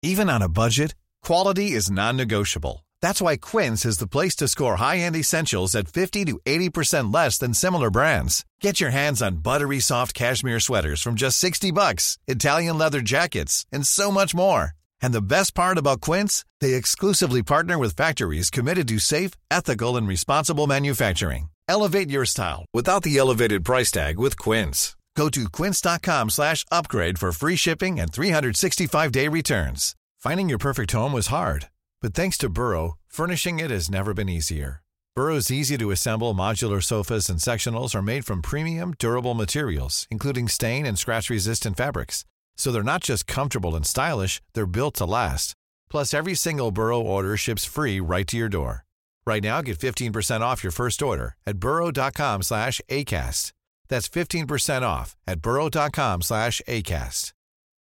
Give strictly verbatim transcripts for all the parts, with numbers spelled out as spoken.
Even on a budget, quality is non-negotiable. That's why Quince is the place to score high-end essentials at fifty to eighty percent less than similar brands. Get your hands on buttery soft cashmere sweaters from just sixty bucks, Italian leather jackets, and so much more. And the best part about Quince, they exclusively partner with factories committed to safe, ethical, and responsible manufacturing. Elevate your style without the elevated price tag with Quince. Go to quince.com slash upgrade for free shipping and three sixty-five day returns. Finding your perfect home was hard, but thanks to Burrow, furnishing it has never been easier. Burrow's easy-to-assemble modular sofas and sectionals are made from premium, durable materials, including stain and scratch-resistant fabrics. So they're not just comfortable and stylish, they're built to last. Plus, every single Burrow order ships free right to your door. Right now, get fifteen percent off your first order at burrow.com slash ACAST. That's fifteen percent off at burrow.com slash ACAST.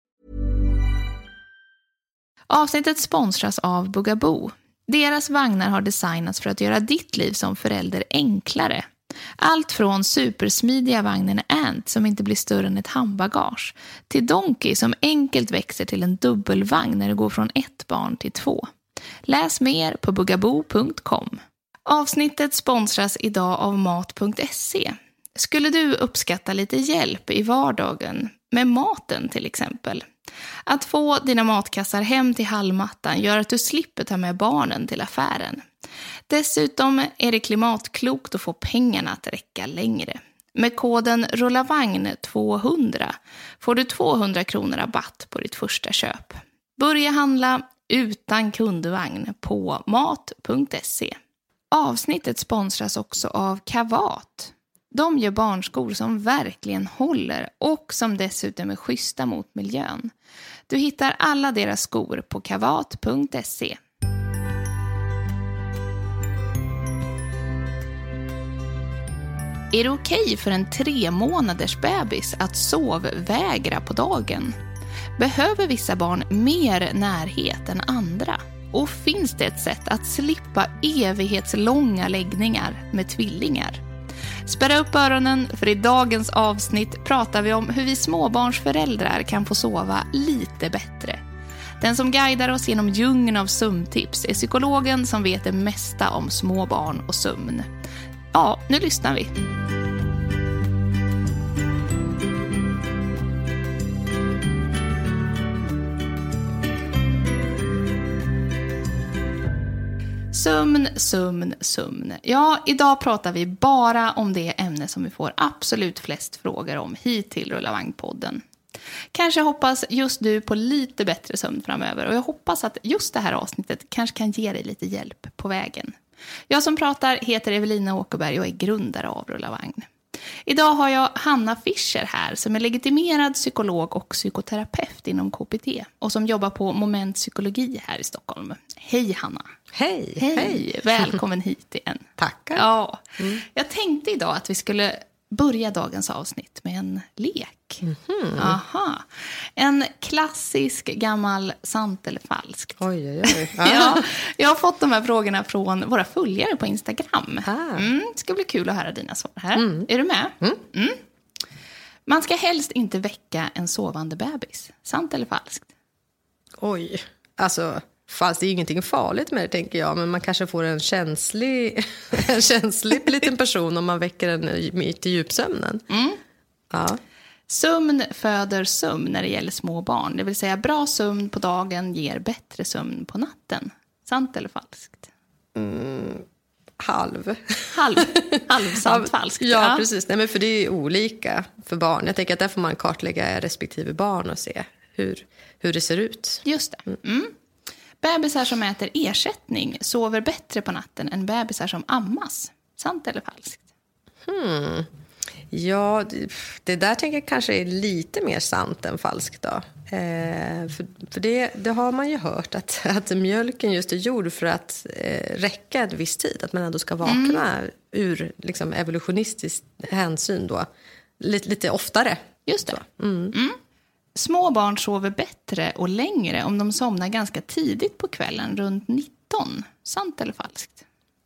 Avsnittet sponsras av Bugaboo. Deras vagnar har designats för att göra ditt liv som förälder enklare. Allt från supersmidiga vagnen Ant som inte blir större än ett handbagage till Donkey som enkelt växer till en dubbelvagn när det går från ett barn till två. Läs mer på bugaboo punkt com. Avsnittet sponsras idag av mat punkt se. Skulle du uppskatta lite hjälp i vardagen med maten till exempel? Att få dina matkassar hem till hallmattan gör att du slipper ta med barnen till affären. Dessutom är det klimatklokt att få pengarna att räcka längre. Med koden rullavagn tvåhundra får du tvåhundra kronor rabatt på ditt första köp. Börja handla utan kundvagn på mat punkt se. Avsnittet sponsras också av Kavat. De gör barnskor som verkligen håller och som dessutom är schyssta mot miljön. Du hittar alla deras skor på kavat punkt se. Är det okej för en tre månaders bebis att sovvägra på dagen? Behöver vissa barn mer närhet än andra? Och finns det ett sätt att slippa evighetslånga läggningar med tvillingar? Spärra upp öronen, för i dagens avsnitt pratar vi om hur vi småbarnsföräldrar kan få sova lite bättre. Den som guidar oss genom djungeln av sömntips är psykologen som vet det mesta om småbarn och sömn. Ja, nu lyssnar vi. Sömn, sömn, sömn. Ja, idag pratar vi bara om det ämne som vi får absolut flest frågor om hit till Rullavagn-podden. Kanske hoppas just du på lite bättre sömn framöver och jag hoppas att just det här avsnittet kanske kan ge dig lite hjälp på vägen. Jag som pratar heter Evelina Åkerberg och är grundare av Rullavagn. Idag har jag Hanna Fischer här som är legitimerad psykolog och psykoterapeut inom K P T och som jobbar på Moment Psykologi här i Stockholm. Hej Hanna! Hej! Hej! Hej. Välkommen hit igen. Tackar! Ja, mm. Jag tänkte idag att vi skulle börja dagens avsnitt med en lek. Mm-hmm. Aha. En klassisk gammal sant eller falskt. Oj, oj, oj. Ja, jag har fått de här frågorna från våra följare på Instagram. Ah. Mm, det ska bli kul att höra dina svar här. Mm. Är du med? Mm. Mm. Man ska helst inte väcka en sovande bebis. Sant eller falskt? Oj, alltså... Fast det är ju ingenting farligt med det, tänker jag. Men man kanske får en känslig, en känslig liten person om man väcker den mitt i djupsömnen. Mm. Ja. Sömn föder sömn när det gäller små barn. Det vill säga bra sömn på dagen ger bättre sömn på natten. Sant eller falskt? Mm, halv. Halv. Halvsant falskt. Ja, ja, precis. Nej, men för det är olika för barn. Jag tänker att där får man kartlägga respektive barn och se hur, hur det ser ut. Just det. Mm. Bebisar som äter ersättning sover bättre på natten än bebisar som ammas. Sant eller falskt? Hmm. Ja, det, det där tänker jag kanske är lite mer sant än falskt då. Eh, för för det, det har man ju hört att, att mjölken just är gjord för att eh, räcka ett viss tid. Att man ändå ska vakna mm. ur liksom, evolutionistisk hänsyn då. Lite, lite oftare. Just det. Mm. Mm. Små barn sover bättre och längre om de somnar ganska tidigt på kvällen, runt nitton. Sant eller falskt?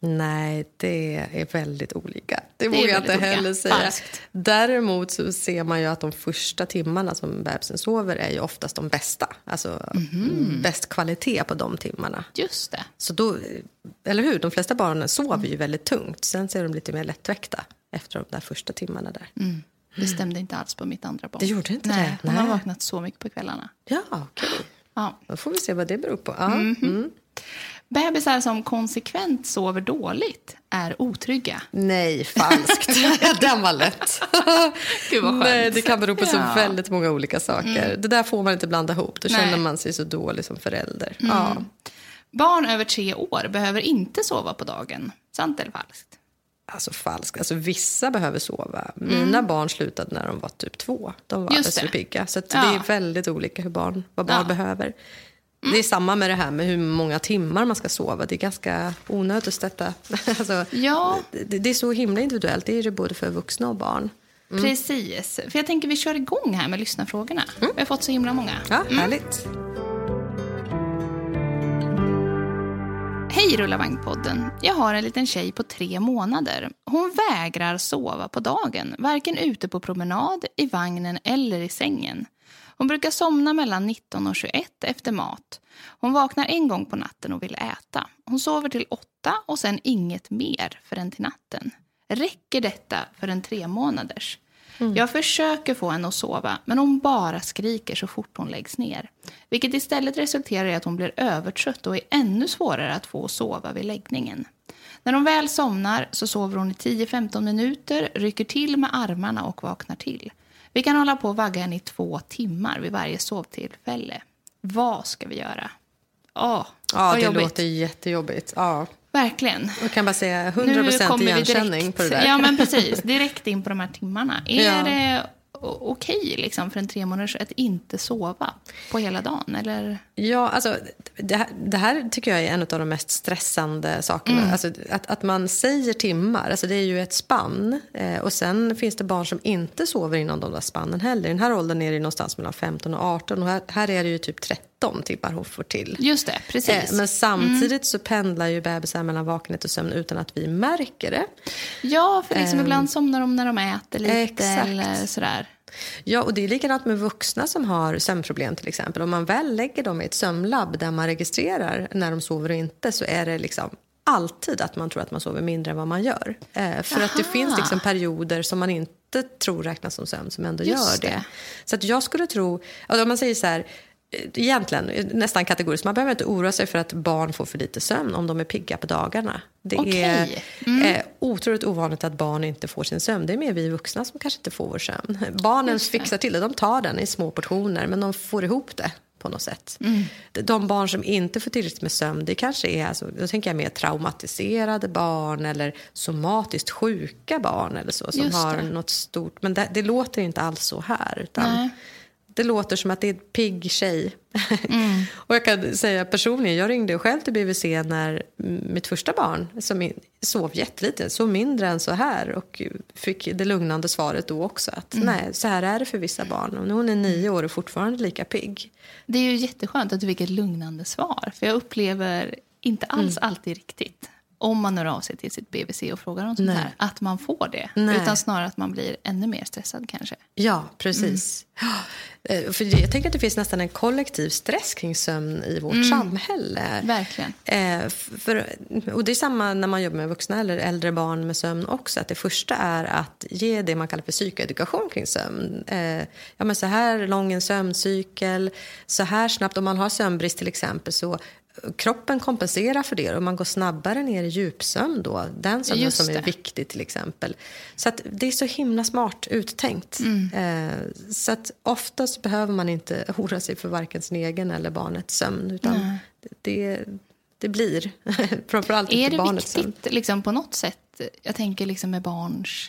Nej, det är väldigt olika. Det, det vågar jag inte olika. heller säga. Falskt. Däremot så ser man ju att de första timmarna som bebisen sover är ju oftast de bästa. Alltså mm-hmm. bäst kvalitet på de timmarna. Just det. Så då, eller hur? De flesta barnen sover ju väldigt tungt. Sen ser de lite mer lättväckta efter de där första timmarna där. Mm. Det stämde inte alls på mitt andra barn. Det gjorde inte Nej, det? hon Nej. har vaknat så mycket på kvällarna. Ja, okej. Okay. Ja. Då får vi se vad det beror på. Ja. Mm-hmm. Mm. Bebisar som konsekvent sover dåligt är otrygga. Nej, falskt. Den var lätt. Gud vad skönt. Nej, det kan bero på så Ja. väldigt många olika saker. Mm. Det där får man inte blanda ihop. Då Nej. känner man sig så dålig som förälder. Mm. Ja. Barn över tre år behöver inte sova på dagen. Sant eller falskt? Alltså falskt. Alltså vissa behöver sova. Mina Mm. barn slutade när de var typ två. De var Just alldeles det. för pigga. Så att Ja. det är väldigt olika hur barn, vad barn Ja. behöver. Det är samma med det här med hur många timmar man ska sova. Det är ganska onödigt detta. Alltså, Ja. det, det är så himla individuellt. Det är det både för vuxna och barn. Mm. Precis. För jag tänker vi kör igång här med lyssnarfrågorna. Mm. Vi har fått så himla många. Ja, Mm. härligt. Hej Rulla Vagnpodden. Jag har en liten tjej på tre månader. Hon vägrar sova på dagen. Varken ute på promenad, i vagnen eller i sängen. Hon brukar somna mellan nitton och tjugoett efter mat. Hon vaknar en gång på natten och vill äta. Hon sover till åtta och sen inget mer förrän till natten. Räcker detta för en tre månaders? Mm. Jag försöker få henne att sova, men hon bara skriker så fort hon läggs ner. Vilket istället resulterar i att hon blir övertrött och är ännu svårare att få att sova vid läggningen. När hon väl somnar så sover hon i tio till femton minuter, rycker till med armarna och vaknar till. Vi kan hålla på och vagga henne i två timmar vid varje sovtillfälle. Vad ska vi göra? Åh, Ja, det jobbigt. låter jättejobbigt. Ja. Verkligen. Jag kan bara säga hundra procent igenkänning på det där. Ja, men precis. Direkt in på de här timmarna. Är Ja. det okej liksom, för en tre månaders att inte sova på hela dagen? Eller? Ja, alltså, det, här, det här tycker jag är en av de mest stressande sakerna. Mm. Alltså, att, att man säger timmar, alltså det är ju ett spann. Eh, och sen finns det barn som inte sover inom de där spannen heller. I den här åldern är det någonstans mellan femton och arton. Och här, här är det ju typ tretton timmar hon får till. Just det, precis. Eh, men samtidigt mm. så pendlar ju bebisar mellan vakenhet och sömn utan att vi märker det. Ja, för liksom eh, ibland somnar de när de äter lite exakt. eller sådär. Ja, och det är likadant med vuxna som har sömnproblem till exempel. Om man väl lägger dem i ett sömnlabb där man registrerar när de sover och inte, så är det liksom alltid att man tror att man sover mindre än vad man gör. Eh, för Aha. att det finns liksom perioder som man inte tror räknas som sömn som ändå Just gör det. det. Så att jag skulle tro, alltså om man säger så här, egentligen nästan kategoriskt, man behöver inte oroa sig för att barn får för lite sömn om de är pigga på dagarna. Det Okej. är Mm. eh, otroligt ovanligt att barn inte får sin sömn. Det är mer vi vuxna som kanske inte får vår sömn. Barnen Just det. fixar till det, de tar den i små portioner, men de får ihop det på något sätt. Mm. De barn som inte får tillräckligt med sömn, det kanske är, alltså, då tänker jag mer traumatiserade barn eller somatiskt sjuka barn eller så, som Just har det. något stort, men det, det låter inte alls så här, utan Nej. det låter som att det är en pigg tjej. Mm. Och jag kan säga personligen, jag ringde själv till B V C när mitt första barn, som sov jättelite, så mindre än så här, och fick det lugnande svaret då också att Mm. nej, så här är det för vissa barn. Och hon är nio år och fortfarande lika pigg. Det är ju jätteskönt att du fick ett lugnande svar. För jag upplever inte alls Mm. alltid riktigt, om man hör av sig till sitt B V C och frågar om sånt Nej. här, att man får det. Nej. Utan snarare att man blir ännu mer stressad kanske. Ja, precis. Mm. För jag tänker att det finns nästan en kollektiv stress kring sömn i vårt Mm. samhälle. Verkligen. Eh, för, och det är samma när man jobbar med vuxna eller äldre barn med sömn också. Att det första är att ge det man kallar för psykoedukation kring sömn. Eh, ja, men så här lång en sömncykel, så här snabbt. Om man har sömnbrist till exempel, så kroppen kompenserar för det och man går snabbare ner i djupsömn då. Den sömnen Just som är det. viktig till exempel. Så att det är så himla smart uttänkt. Mm. Eh, så att oftast behöver man inte oroa sig för varken sin egen eller barnets sömn, utan Nej. det, det blir framförallt Är inte det barnets sömn. viktigt liksom, på något sätt? Jag tänker liksom med barns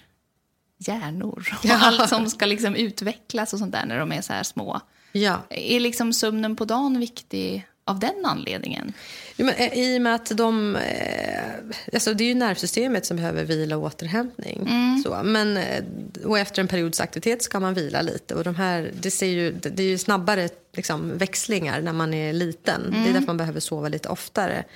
hjärnor och Ja. allt som ska liksom utvecklas och sånt där när de är så här små. Ja. Är liksom sömnen på dagen viktig av den anledningen? Jo, men, eh, i och med att de, eh, alltså det är ju nervsystemet som behöver vila och återhämtning. Mm. Så, men, eh, och efter en periods aktivitet ska man vila lite. Och de här, det, ser ju, det är ju snabbare liksom, växlingar när man är liten. Mm. Det är därför man behöver sova lite oftare.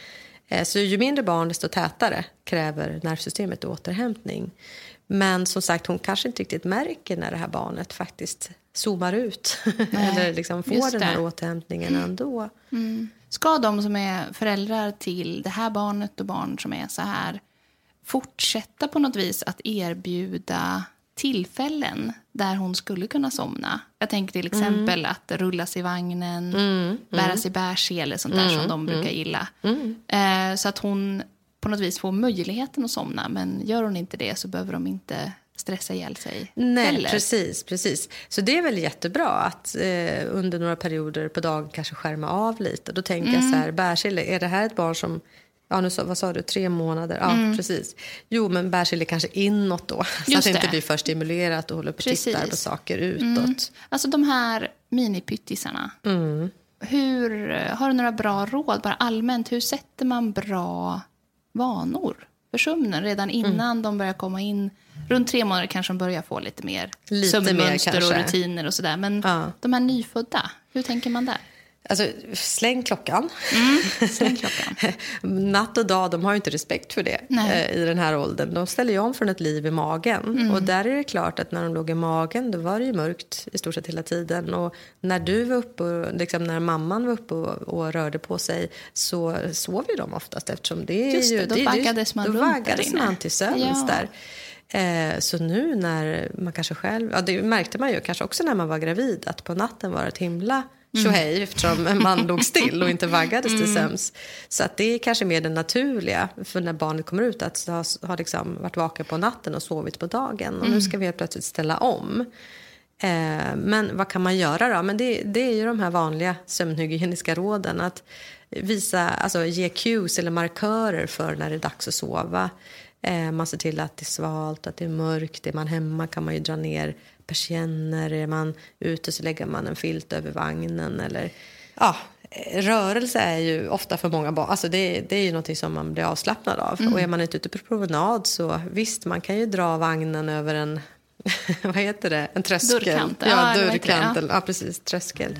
Så ju mindre barn desto tätare kräver nervsystemet återhämtning. Men som sagt, hon kanske inte riktigt märker när det här barnet faktiskt zoomar ut. Nej, eller liksom får den här återhämtningen ändå. Mm. Ska de som är föräldrar till det här barnet och barn som är så här fortsätta på något vis att erbjuda tillfällen där hon skulle kunna somna? Jag tänker till exempel mm. att rullas i vagnen, mm. bäras i bärsele, sånt där mm. som de brukar gilla. Mm. Eh, så att hon på något vis får möjligheten att somna. Men gör hon inte det så behöver de inte stressa ihjäl sig. Nej, heller. precis, precis. Så det är väl jättebra att eh, under några perioder på dagen kanske skärma av lite. Då tänker mm. jag så här, bärsele, är det här ett barn som... Ja, nu så, vad sa du? Tre månader? Ja, mm. precis. Jo, men bärsele kanske inåt då. Så Just att det inte blir för stimulerat och håller på och tittar på saker utåt. Mm. Alltså de här minipyttisarna. Mm. Hur, har du några bra råd? Bara allmänt, hur sätter man bra vanor för sömnen redan innan mm. de börjar komma in? Runt tre månader kanske de börjar få lite mer lite sömnmönster mer, och rutiner och sådär. Men ja. de här nyfödda, hur tänker man där? Alltså, släng klockan. Mm, släng klockan. Natt och dag, de har ju inte respekt för det eh, i den här åldern. De ställer ju om från ett liv i magen. Mm. Och där är det klart att när de låg i magen, då var det ju mörkt i stort sett hela tiden. Och när du var uppe, och, liksom när mamman var uppe och, och rörde på sig, så sov ju de oftast. Eftersom det är Just det, ju, då det, vaggades man då runt vaggades man till sömns ja. där. Eh, så nu när man kanske själv... Ja, det märkte man ju kanske också när man var gravid, att på natten var det ett himla... tjohej, mm. eftersom man låg still och inte vaggades till söms. Så att det är kanske mer det naturliga för när barnet kommer ut, att ha, ha liksom varit vaken på natten och sovit på dagen. Och mm. nu ska vi helt plötsligt ställa om. Eh, men vad kan man göra då? Men det, det är ju de här vanliga sömnhygieniska råden. Att visa, alltså ge cues eller markörer för när det är dags att sova. Eh, man ser till att det är svalt, att det är mörkt. Är man hemma kan man ju dra ner persienner. Är man ute så lägger man en filt över vagnen. Eller, ja, rörelse är ju ofta för många barn. Alltså det, det är ju något som man blir avslappnad av. Mm. Och är man inte ute på promenad så visst, man kan ju dra vagnen över en, vad heter det? En tröskel. Dörrkant. Ja, ja dörrkant. Ja. ja, precis. Tröskel.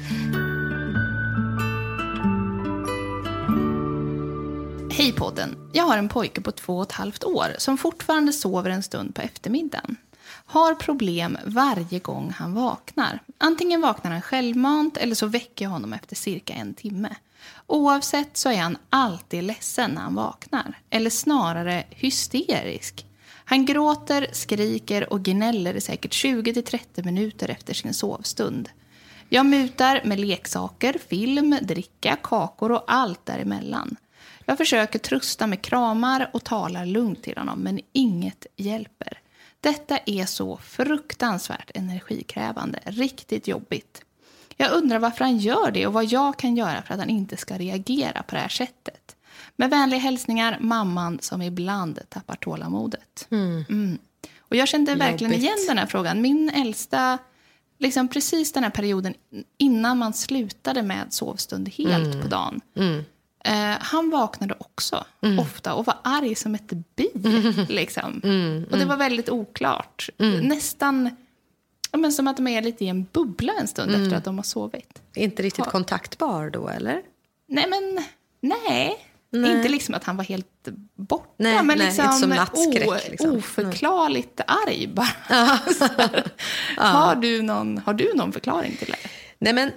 Hej podden. Jag har en pojke på två och ett halvt år som fortfarande sover en stund på eftermiddagen. Har problem varje gång han vaknar. Antingen vaknar han självmant eller så väcker jag honom efter cirka en timme. Oavsett så är han alltid ledsen när han vaknar. Eller snarare hysterisk. Han gråter, skriker och gnäller i säkert tjugo till trettio minuter efter sin sovstund. Jag mutar med leksaker, film, dricka, kakor och allt däremellan. Jag försöker trösta med kramar och talar lugnt till honom, men inget hjälper. Detta är så fruktansvärt energikrävande, riktigt jobbigt. Jag undrar varför han gör det och vad jag kan göra för att han inte ska reagera på det här sättet. Med vänliga hälsningar, mamman som ibland tappar tålamodet. Mm. Mm. Och jag kände verkligen jobbigt. igen den här frågan. Min äldsta, liksom precis den här perioden innan man slutade med sovstund helt mm. på dagen. Mm. Uh, han vaknade också mm. ofta och var arg som ett bi. Mm. Liksom. Mm. Och det var väldigt oklart. Mm. Nästan men som att de är lite i en bubbla en stund mm. efter att de har sovit. Inte riktigt ha. kontaktbar då, eller? Nej, men nej. nej. Inte liksom att han var helt borta. Nej, men nej, liksom inte som nattskräck. Liksom. Oförklarligt arg bara. Ja. ja. Har, du någon, har du någon förklaring till det? Nej, men...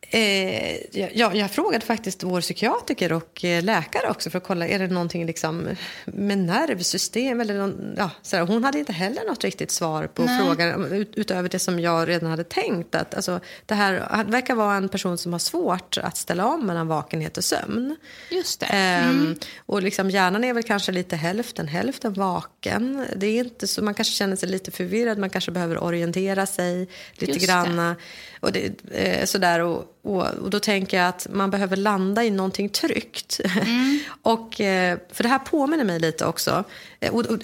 Eh, jag, jag frågade faktiskt vår psykiatriker och eh, läkare också för att kolla, är det någonting liksom med nervsystem eller någon, ja, sådär. Hon hade inte heller något riktigt svar på Nej. frågan ut, utöver det som jag redan hade tänkt, att alltså, det här verkar vara en person som har svårt att ställa om mellan vakenhet och sömn. Just det. Mm. Eh, och liksom hjärnan är väl kanske lite hälften hälften vaken. Det är inte så, man kanske känner sig lite förvirrad, man kanske behöver orientera sig lite Just granna det. och det, eh, sådär och Och, och då tänker jag att man behöver landa i någonting tryggt. Mm. och, för det här påminner mig lite också. Och, och,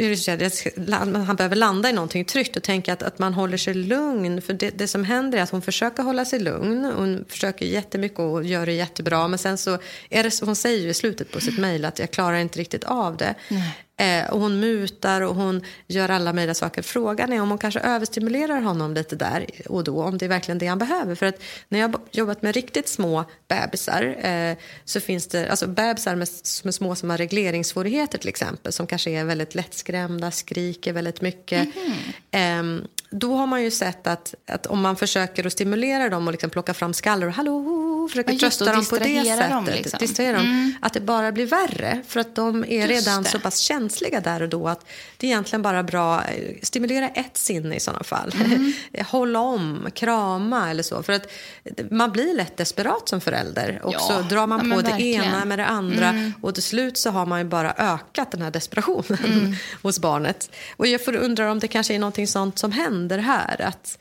han behöver landa i någonting tryggt och tänka att, att man håller sig lugn. För det, det som händer är att hon försöker hålla sig lugn. Hon försöker jättemycket och gör det jättebra. Men sen så är det, hon säger ju i slutet på sitt mejl att jag klarar inte riktigt av det. Mm. Eh, och hon mutar och hon gör alla möjliga saker. Frågan är om hon kanske överstimulerar honom lite där och då, om det är verkligen det han behöver. För att när jag har jobbat med riktigt små bebisar eh, så finns det, alltså bebisar med, med små som har regleringssvårigheter till exempel, som kanske är väldigt lättskrämda, skriker väldigt mycket. Mm-hmm. eh, Då har man ju sett att, att om man försöker att stimulera dem och liksom plocka fram skallor och hallå, försöker ja, trösta dem på det sättet, dem, liksom. distrahera dem, mm. att det bara blir värre. För att de är just redan det. så pass känsliga där och då att det är egentligen bara bra stimulera ett sinne i sådana fall. Mm. Hålla om, krama eller så. För att man blir lätt desperat som förälder. Och ja, så drar man ja, på det verkligen. ena med det andra. Mm. Och till slut så har man ju bara ökat den här desperationen mm. hos barnet. Och jag får undra om det kanske är någonting sånt som händer här, att,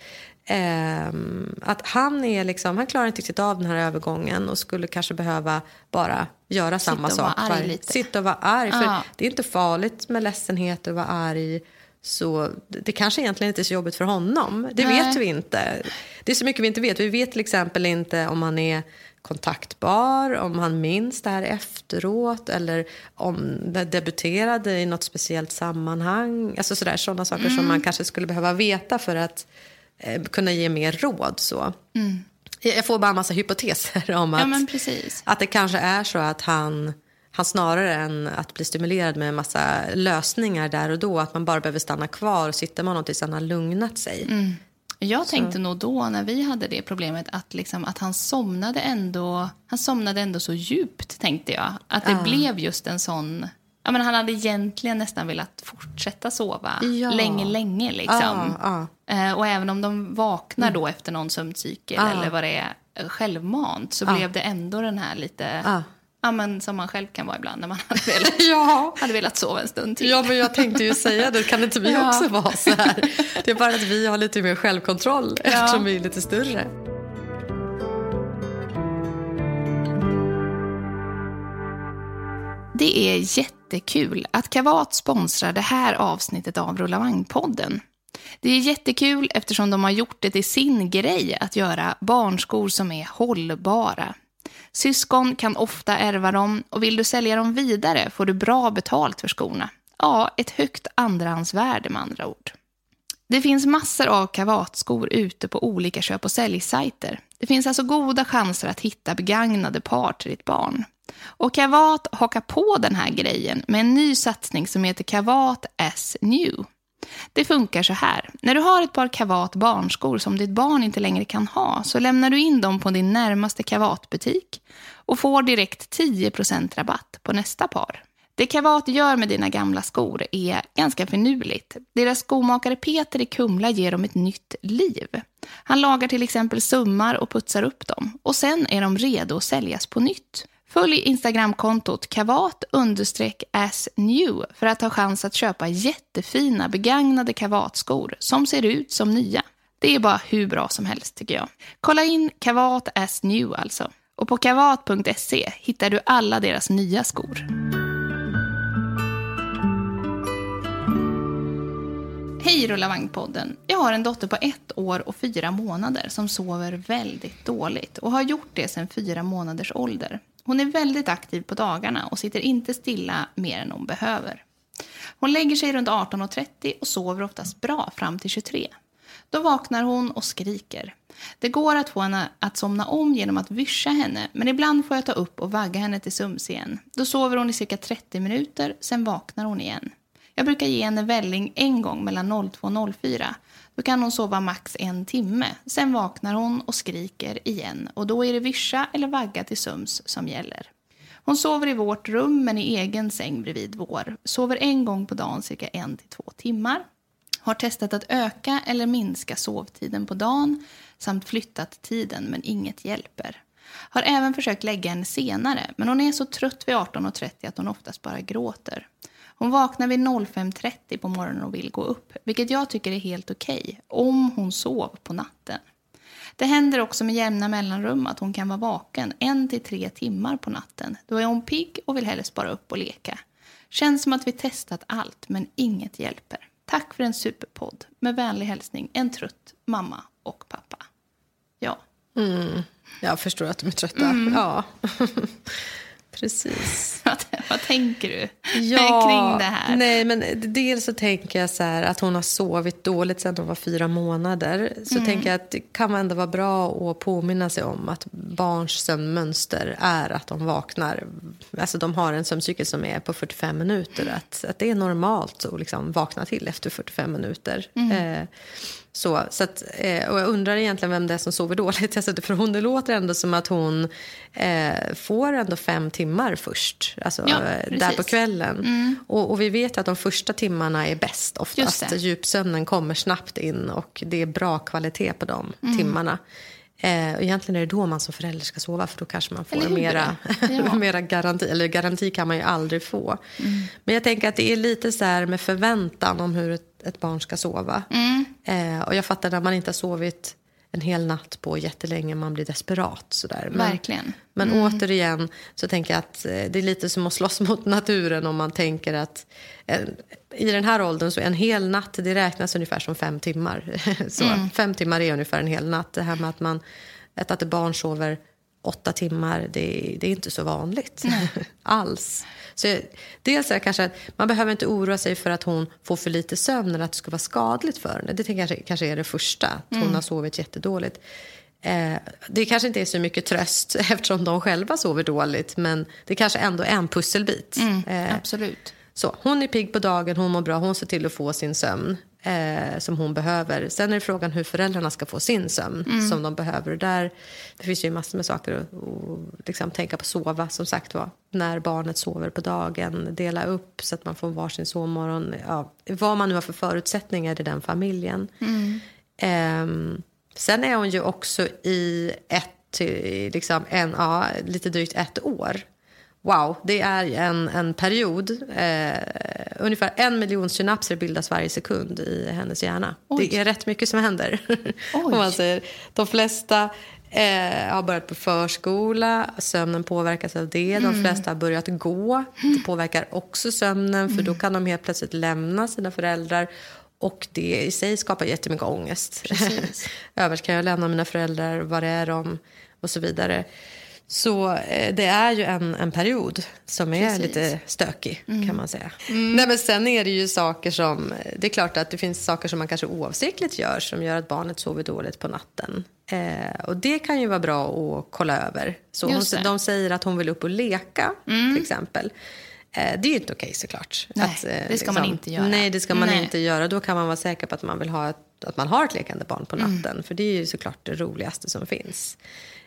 eh, att han är liksom, han klarar inte riktigt av den här övergången och skulle kanske behöva bara göra sitta samma sak. Sitta och vara arg. Ja. För det är inte farligt med ledsenhet och vara arg. Så det kanske egentligen inte är så jobbigt för honom. Det Nej. vet vi inte. Det är så mycket vi inte vet. Vi vet till exempel inte om han är kontaktbar, om han minns det här efteråt eller om det debuterade i något speciellt sammanhang. Alltså sådär, sådana saker mm. som man kanske skulle behöva veta för att eh, kunna ge mer råd. Så. Mm. Jag får bara en massa hypoteser om att, ja, men precis. att det kanske är så att han, han snarare än att bli stimulerad med en massa lösningar där och då, att man bara behöver stanna kvar och sitta med honom tills han har lugnat sig. Mm. Jag tänkte så. nog då när vi hade det problemet att, liksom, att han somnade ändå han somnade ändå så djupt, tänkte jag. Att det ah. blev just en sån... Ja, men han hade egentligen nästan velat fortsätta sova ja. länge, länge. Liksom. Ah, ah. Eh, och även om de vaknar då mm. efter någon sömncykel ah. eller vad det är självmant, så ah. blev det ändå den här lite... Ah. Ja, men som man själv kan vara ibland när man hade velat, ja. hade velat sova en stund till. Ja, men jag tänkte ju säga det. Kan inte vi ja. också vara så här? Det är bara att vi har lite mer självkontroll ja. eftersom vi är lite större. Det är jättekul att Kavat sponsrar det här avsnittet av Rulla Vagn-podden. Det är jättekul eftersom de har gjort det till sin grej att göra barnskor som är hållbara. Syskon kan ofta ärva dem och vill du sälja dem vidare får du bra betalt för skorna. Ja, ett högt andrahandsvärde med andra ord. Det finns massor av kavatskor ute på olika köp- och säljsajter. Det finns alltså goda chanser att hitta begagnade par till ditt barn. Och Kavat hakar på den här grejen med en ny satsning som heter Kavat as New. Det funkar så här. När du har ett par Kavat barnskor som ditt barn inte längre kan ha, så lämnar du in dem på din närmaste Kavat-butik och får direkt tio procent rabatt på nästa par. Det Kavat gör med dina gamla skor är ganska finurligt. Deras skomakare Peter i Kumla ger dem ett nytt liv. Han lagar till exempel summar och putsar upp dem. Och sen är de redo att säljas på nytt. Följ Instagramkontot kavat understreck as new för att ha chans att köpa jättefina begagnade kavatskor som ser ut som nya. Det är bara hur bra som helst tycker jag. Kolla in Kavat as new alltså. Och på kavat punkt se hittar du alla deras nya skor. Hej Rulla Vagn-podden. Jag har en dotter på ett år och fyra månader som sover väldigt dåligt och har gjort det sedan fyra månaders ålder. Hon är väldigt aktiv på dagarna och sitter inte stilla mer än hon behöver. Hon lägger sig runt arton och trettio och sover oftast bra fram till tjugotre. Då vaknar hon och skriker. Det går att få henne att somna om genom att vyscha henne, men ibland får jag ta upp och vagga henne till sums igen. Då sover hon i cirka trettio minuter, sen vaknar hon igen. Jag brukar ge henne välling en gång mellan noll två och noll fyra. Då kan hon sova max en timme. Sen vaknar hon och skriker igen. Och då är det vyscha eller vagga till sums som gäller. Hon sover i vårt rum men i egen säng bredvid vår. Sover en gång på dagen cirka en till två timmar. Har testat att öka eller minska sovtiden på dagen. Samt flyttat tiden men inget hjälper. Har även försökt lägga henne senare. Men hon är så trött vid arton och trettio att hon oftast bara gråter. Hon vaknar vid fem trettio på morgonen och vill gå upp, vilket jag tycker är helt okej, om hon sov på natten. Det händer också med jämna mellanrum att hon kan vara vaken en till tre timmar på natten. Då är hon pigg och vill helst bara upp och leka. Känns som att vi testat allt, men inget hjälper. Tack för en superpodd. Med vänlig hälsning, en trött mamma och pappa. Ja. Mm. Jag förstår att de är trötta. Mm. Ja. Precis. vad, vad tänker du ja, kring det här? Nej, men dels så tänker jag så här att hon har sovit dåligt sedan hon var fyra månader. Så mm. tänker jag att det kan ändå vara bra att påminna sig om att barns sömnmönster är att de vaknar. Alltså de har en sömncykel som är på fyrtiofem minuter. Att, att det är normalt att liksom vakna till efter fyrtiofem minuter. Mm. Eh, Så, så att, eh, och jag undrar egentligen vem det är som sover dåligt. Alltså, för hon, det låter ändå som att hon eh, får ändå fem timmar först. Alltså ja, där på kvällen. Mm. Och, och vi vet att de första timmarna är bäst oftast. Djupsömnen kommer snabbt in och det är bra kvalitet på de mm. timmarna. Eh, och egentligen är det då man som förälder ska sova, för då kanske man får mera, ja. mera garanti. Eller garanti kan man ju aldrig få. Mm. Men jag tänker att det är lite så här med förväntan om hur ett, ett barn ska sova. Mm. Eh, och jag fattar när man inte har sovit en hel natt på jättelänge, man blir desperat. Så där. Men, Verkligen. Men mm. återigen så tänker jag att det är lite som att slåss mot naturen om man tänker att en, i den här åldern så en hel natt, det räknas ungefär som fem timmar. så mm. Fem timmar är ungefär en hel natt. Det här med att man att ett barn sover åtta timmar, det, det är inte så vanligt alls. Så dels är det kanske att man behöver inte oroa sig för att hon får för lite sömn eller att det ska vara skadligt för henne. Det kanske, kanske är det första, att hon mm. har sovit jättedåligt. Eh, det kanske inte är så mycket tröst eftersom de själva sover dåligt, men det kanske ändå är en pusselbit. Mm, eh, absolut. Så, hon är pigg på dagen, hon mår bra, hon ser till att få sin sömn eh, som hon behöver. Sen är det frågan hur föräldrarna ska få sin sömn mm. som de behöver. Och där, det finns ju massor med saker att och, liksom, tänka på sova, som sagt var. När barnet sover på dagen, dela upp så att man får varsin sovmorgon. Ja, vad man nu har för förutsättningar i den familjen. Mm. Eh, sen är hon ju också i ett, liksom, en, ja, lite drygt ett år. Wow, det är en, en period. Eh, ungefär en miljon synapser bildas varje sekund i hennes hjärna. Oj. Det är rätt mycket som händer. Om man säger. De flesta eh, har börjat på förskola. Sömnen påverkas av det. De mm. flesta har börjat gå. Det påverkar också sömnen. För då kan de helt plötsligt lämna sina föräldrar. Och det i sig skapar jättemycket ångest. Över kan jag lämna mina föräldrar? Var är de? Och så vidare. Så eh, det är ju en, en period som är Precis. lite stökig mm. kan man säga. Mm. Nej, men sen är det ju saker som, det är klart att det finns saker som man kanske oavsiktligt gör som gör att barnet sover dåligt på natten. Eh, och det kan ju vara bra att kolla över. Så hon, de säger att hon vill upp och leka mm. till exempel. Eh, det är ju inte okej såklart. Nej, att, eh, det ska liksom, man inte göra. Nej, det ska man Nej. inte göra. Då kan man vara säker på att man vill ha ett, att man har ett lekande barn på natten. Mm. För det är ju såklart det roligaste som finns.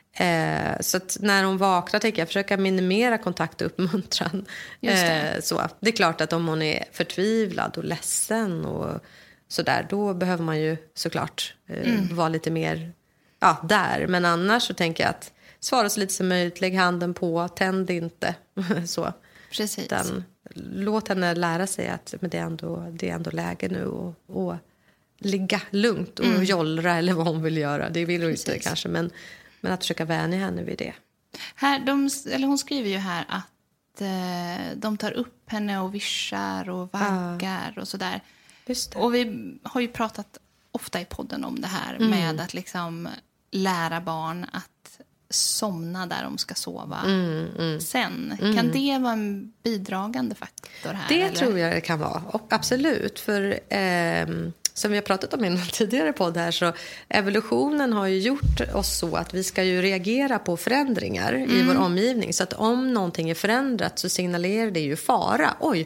Eh, så att när hon vaknar tänker jag försöka minimera kontakt och uppmuntran. Just det. Eh, så. Det är klart att om hon är förtvivlad och ledsen och sådär, då behöver man ju såklart eh, mm. vara lite mer ja, där. Men annars så tänker jag att svara så lite som möjligt, lägg handen på, tänd inte. så. Precis. Den, låt henne lära sig att men det, är ändå, det är ändå läge nu och, och ligga lugnt och mm. jollra eller vad hon vill göra. Det vill hon Precis. inte kanske, men Men att försöka vänja henne vid det. Här, de, eller hon skriver ju här att eh, de tar upp henne och vischar och vaggar ah. och sådär. Just det. Och vi har ju pratat ofta i podden om det här mm. med att liksom lära barn att somna där de ska sova mm, mm. sen. Mm. Kan det vara en bidragande faktor här? Det eller? tror jag det kan vara. Och absolut, för ehm, som vi har pratat om i en tidigare podd här, så evolutionen har ju gjort oss så att vi ska ju reagera på förändringar mm. i vår omgivning. Så att om någonting är förändrat så signalerar det ju fara. Oj,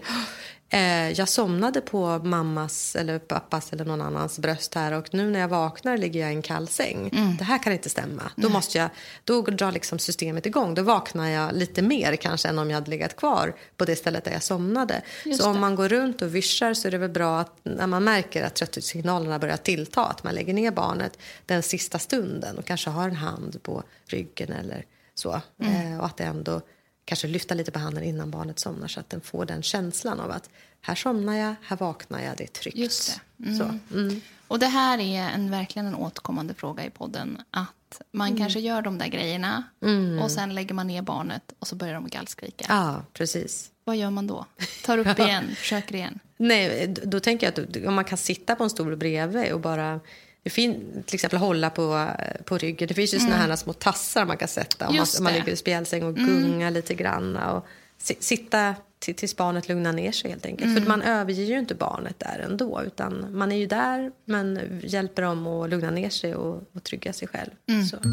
eh, jag somnade på mammas eller pappas eller någon annans bröst här och nu när jag vaknar ligger jag i en kall säng. Mm. Det här kan inte stämma. Då Nej. måste jag, då drar liksom systemet igång. Då vaknar jag lite mer kanske än om jag hade legat kvar på det stället där jag somnade. Just så det. Om man går runt och vischar så är det väl bra att när man märker att trötthetssignalerna börjar tillta, att man lägger ner barnet den sista stunden och kanske har en hand på ryggen eller så. Mm. Eh, och att det ändå kanske lyfta lite på handen innan barnet somnar så att den får den känslan av att här somnar jag, här vaknar jag, det är tryggt. Just det. Mm. Så, mm. Och det här är en, verkligen en återkommande fråga i podden. Att man mm. kanske gör de där grejerna mm. och sen lägger man ner barnet och så börjar de gallskrika. Ja, precis. Vad gör man då? Tar upp igen, försöker igen? Nej, då tänker jag att om man kan sitta på en stol bredvid och bara... Det finns till exempel hålla på, på ryggen. Det finns ju mm. såna här små tassar man kan sätta om man, man ligger i spjälsäng och gunga mm. lite grann. Och sitta till, tills barnet lugnar ner sig helt enkelt. Mm. För man överger ju inte barnet där ändå, utan man är ju där men hjälper dem att lugna ner sig och, och trygga sig själv. Mm. Så.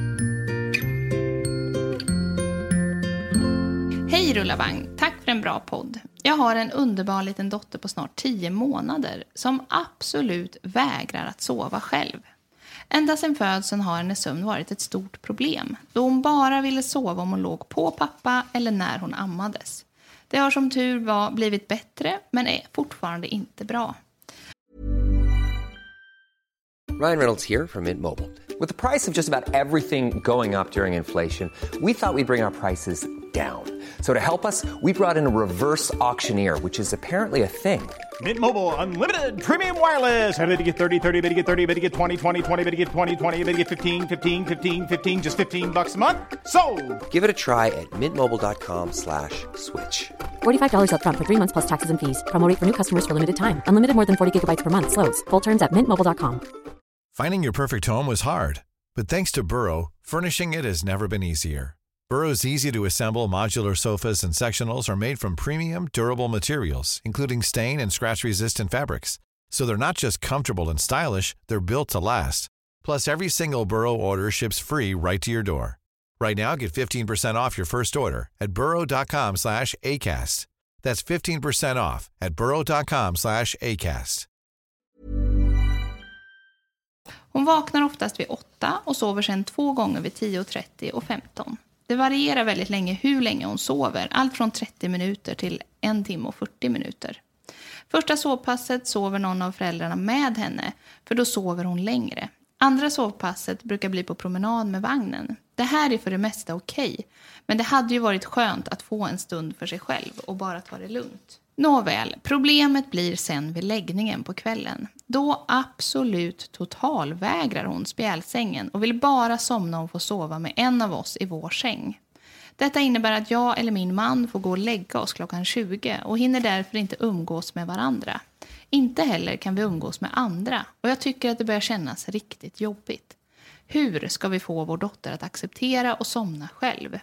Hej Rullavagn, tack för en bra podd. Jag har en underbar liten dotter på snart tio månader som absolut vägrar att sova själv. Ända sedan födseln har hennes sömn varit ett stort problem, då hon bara ville sova om hon låg på pappa eller när hon ammades. Det har som tur var blivit bättre, men är fortfarande inte bra. Ryan Reynolds here from Mint Mobile. With the price of just about everything going up during inflation, we thought we'd bring our prices down. So to help us, we brought in a reverse auctioneer, which is apparently a thing. Mint Mobile Unlimited Premium Wireless. How to get thirty, thirty, how to get thirty, how to get twenty, twenty, twenty, how to get twenty, twenty, how to get fifteen, fifteen, fifteen, fifteen, just fifteen bucks a month? Sold! Give it a try at mintmobile.com slash switch. forty-five dollars up front for three months plus taxes and fees. Promo rate for new customers for limited time. Unlimited more than forty gigabytes per month. Slows full terms at mint mobile dot com. Finding your perfect home was hard, but thanks to Burrow, furnishing it has never been easier. Burrow's easy-to-assemble modular sofas and sectionals are made from premium, durable materials, including stain and scratch-resistant fabrics. So they're not just comfortable and stylish, they're built to last. Plus, every single Burrow order ships free right to your door. Right now, get fifteen percent off your first order at burrow.com slash ACAST. That's fifteen percent off at burrow.com slash ACAST. Hon vaknar oftast vid åtta och sover sedan två gånger vid tio, trettio och femton. Det varierar väldigt länge hur länge hon sover, allt från trettio minuter till en timme och fyrtio minuter. Första sovpasset sover någon av föräldrarna med henne, för då sover hon längre. Andra sovpasset brukar bli på promenad med vagnen. Det här är för det mesta okej, men det hade ju varit skönt att få en stund för sig själv och bara ta det lugnt. Nåväl, problemet blir sen vid läggningen på kvällen. Då absolut totalvägrar hon spjälsängen och vill bara somna och få sova med en av oss i vår säng. Detta innebär att jag eller min man får gå och lägga oss klockan tjugo och hinner därför inte umgås med varandra. Inte heller kan vi umgås med andra och jag tycker att det börjar kännas riktigt jobbigt. Hur ska vi få vår dotter att acceptera och somna själv?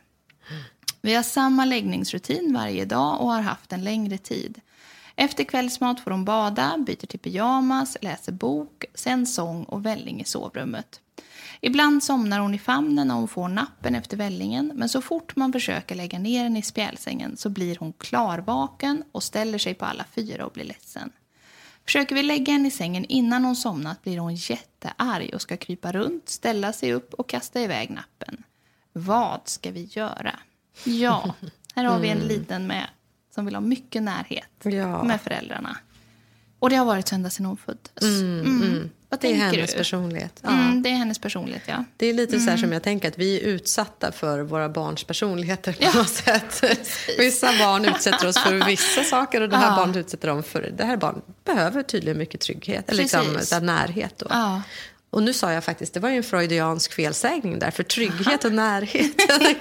Vi har samma läggningsrutin varje dag och har haft en längre tid. Efter kvällsmat får hon bada, byter till pyjamas, läser bok, sen sång och välling i sovrummet. Ibland somnar hon i famnen när hon får nappen efter vällingen, men så fort man försöker lägga ner henne i spjälsängen så blir hon klarvaken och ställer sig på alla fyra och blir ledsen. Försöker vi lägga henne i sängen innan hon somnat blir hon jättearg och ska krypa runt, ställa sig upp och kasta iväg nappen. Vad ska vi göra? Ja, här har vi en liten med som vill ha mycket närhet ja. med föräldrarna. Och det har varit så ända sedan hon föddes. Mm, mm. Mm. Vad det är tänker hennes du? personlighet. Ja. Mm, det är hennes personlighet, ja. Det är lite mm. så här som jag tänker att vi är utsatta för våra barns personligheter på ja. något sätt. Vissa barn utsätter oss för vissa saker och det här ja. barnet utsätter dem för... Det här barn behöver tydligen mycket trygghet. Eller liksom, så här, närhet då. Ja. Och nu sa jag faktiskt, det var ju en freudiansk felsägning där, för trygghet och närhet.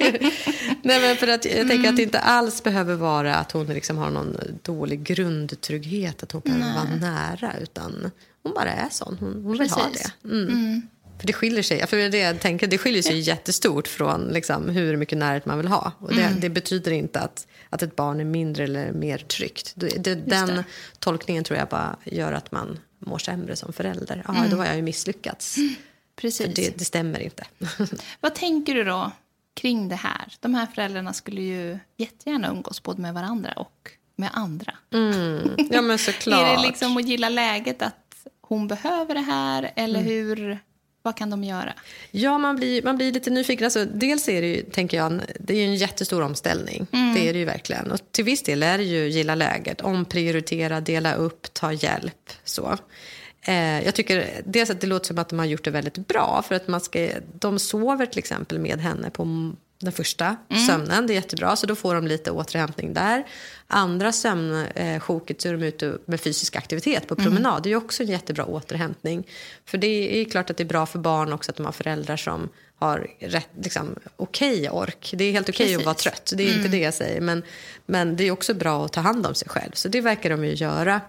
Nej, men för att jag tänker mm. att det inte alls behöver vara att hon liksom har någon dålig grundtrygghet, att hon behöver Nej. vara nära, utan hon bara är sån, hon, hon vill ha det. Mm. Mm. För det skiljer sig, för det jag tänker, det skiljer sig ja. jättestort från liksom, hur mycket närhet man vill ha. Och det, mm. det betyder inte att, att ett barn är mindre eller mer tryggt. Det, det, den det. tolkningen tror jag bara gör att man mår sämre som förälder. Ja, mm. då har jag ju misslyckats. Mm. Precis. För det, det stämmer inte. Vad tänker du då kring det här? De här föräldrarna skulle ju jättegärna umgås både med varandra och med andra. Mm. Ja, men såklart. Är det liksom att gilla läget att hon behöver det här? Eller mm. hur... Vad kan de göra? Ja, man blir, man blir lite nyfiken. Alltså, dels är det ju, tänker jag, det är ju en jättestor omställning. Mm. Det är det ju verkligen. Och till viss del är det ju gilla läget. Omprioritera, dela upp, ta hjälp. Så. Eh, jag tycker dels att det låter som att de har gjort det väldigt bra. För att man ska, de sover till exempel med henne på den första mm. sömnen. Det är jättebra, så då får de lite återhämtning där. Andra sömnsjoket så är de ute med fysisk aktivitet på promenad. Mm. Det är ju också en jättebra återhämtning. För det är klart att det är bra för barn också att de har föräldrar som har rätt, liksom, okej ork. Det är helt okej att vara trött, det är mm. inte det jag säger. Men, men det är också bra att ta hand om sig själv. Så det verkar de ju göra.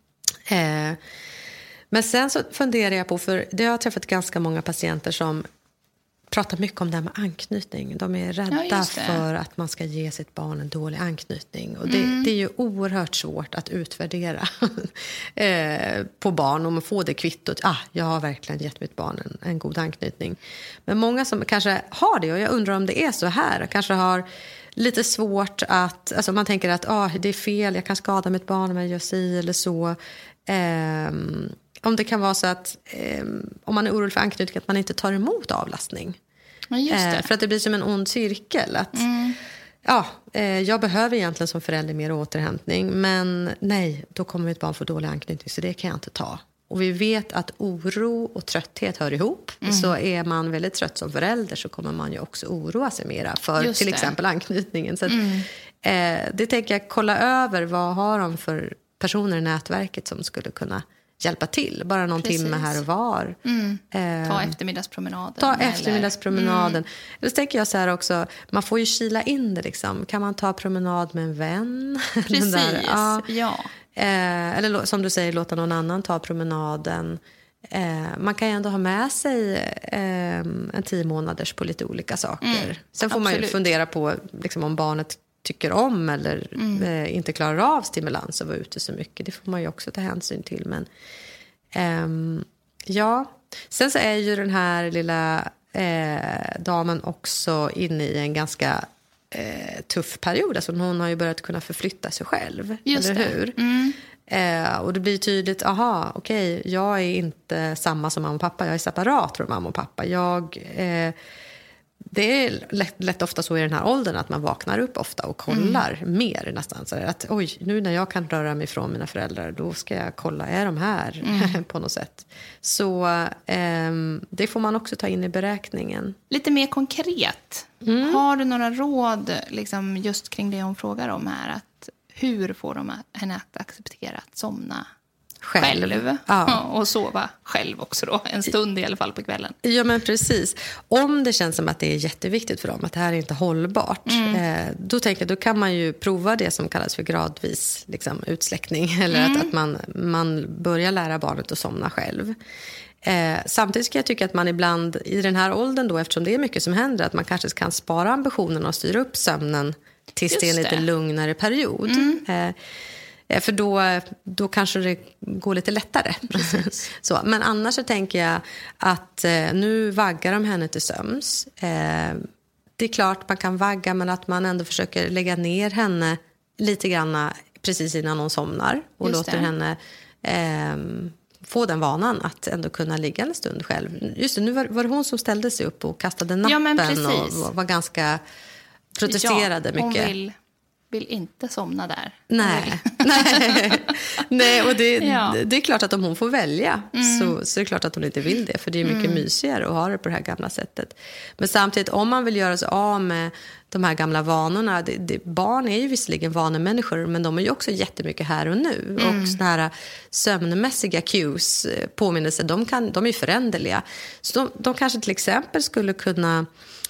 Eh, men sen så funderar jag på, för det har jag träffat ganska många patienter som pratar mycket om det här med anknytning. De är rädda ja, för att man ska ge sitt barn en dålig anknytning. Och det, mm. det är ju oerhört svårt att utvärdera eh, på barn om man får det kvittot. Ah, jag har verkligen gett mitt barn en, en god anknytning. Men många som kanske har det, och jag undrar om det är så här, kanske har lite svårt att, alltså man tänker att ah, det är fel, jag kan skada mitt barn om jag gör si eller så. Eh, om det kan vara så att eh, om man är orolig för anknytning att man inte tar emot avlastning. Ja, just det. Eh, för att det blir som en ond cirkel. Att, mm. ja, eh, jag behöver egentligen som förälder mer återhämtning. Men nej, då kommer mitt barn få dålig anknytning så det kan jag inte ta. Och vi vet att oro och trötthet hör ihop. Mm. Så är man väldigt trött som förälder så kommer man ju också oroa sig mera för just till det. exempel anknytningen. Så att, mm. eh, det tänker jag, kolla över vad har de för personer i nätverket som skulle kunna hjälpa till. Bara någon Precis. timme här och var. Mm. Eh, ta eftermiddagspromenaden. Ta eller... eftermiddagspromenaden. Mm. Då tänker jag så här också, man får ju kila in det liksom. Kan man ta promenad med en vän? Precis, där, ja. ja. Eh, eller som du säger, låta någon annan ta promenaden. Eh, man kan ju ändå ha med sig eh, en tio månaders på lite olika saker. Mm. Sen får Absolut. man ju fundera på liksom, om barnet tycker om eller mm. eh, inte klarar av stimulans och vara ute så mycket. Det får man ju också ta hänsyn till. Men ehm, ja, sen så är ju den här lilla eh, damen också inne i en ganska eh, tuff period. Alltså hon har ju börjat kunna förflytta sig själv. Just eller det. hur? Mm. Eh, och det blir tydligt, aha, okej, okay, jag är inte samma som mamma och pappa. Jag är separat från mamma och pappa. Jag... Eh, Det är lätt, lätt ofta så i den här åldern att man vaknar upp ofta och kollar mm. mer nästan. Så att oj, nu när jag kan röra mig från mina föräldrar då ska jag kolla, är de här mm. på något sätt. Så eh, det får man också ta in i beräkningen. Lite mer konkret. Mm. Har du några råd liksom, just kring det hon frågar om här? Att hur får de henne att acceptera att somna själv, själv. Ja. Och sova själv också då, en stund i alla fall på kvällen. Ja men precis, om det känns som att det är jätteviktigt för dem att det här är inte hållbart mm. eh, då tänker jag, då kan man ju prova det som kallas för gradvis liksom, utsläckning eller mm. att, att man, man börjar lära barnet att somna själv. Eh, samtidigt ska jag tycka att man ibland i den här åldern då, eftersom det är mycket som händer, att man kanske kan spara ambitionen och styra upp sömnen tills Just det är en lite det. lugnare period. Mm. Eh, För då, då kanske det går lite lättare. Så, men annars så tänker jag att eh, nu vaggar de henne till söms. Eh, det är klart man kan vagga men att man ändå försöker lägga ner henne lite grann precis innan hon somnar. Och Just låter det. henne eh, få den vanan att ändå kunna ligga en stund själv. Just det, nu var, var det hon som ställde sig upp och kastade nappen ja, och var, var ganska protesterade ja, mycket. Vill... vill inte somna där. Nej, Nej. Nej och det, ja. det är klart att om hon får välja mm. så, så är det klart att hon inte vill det. För det är mycket mm. mysigare att ha det på det här gamla sättet. Men samtidigt, om man vill göra sig av med de här gamla vanorna. Det, det, barn är ju visserligen vanemänniskor men de är ju också jättemycket här och nu. Mm. Och såna här sömnmässiga cues, påminnelser, de, kan, de är ju föränderliga. Så de, de kanske till exempel skulle kunna...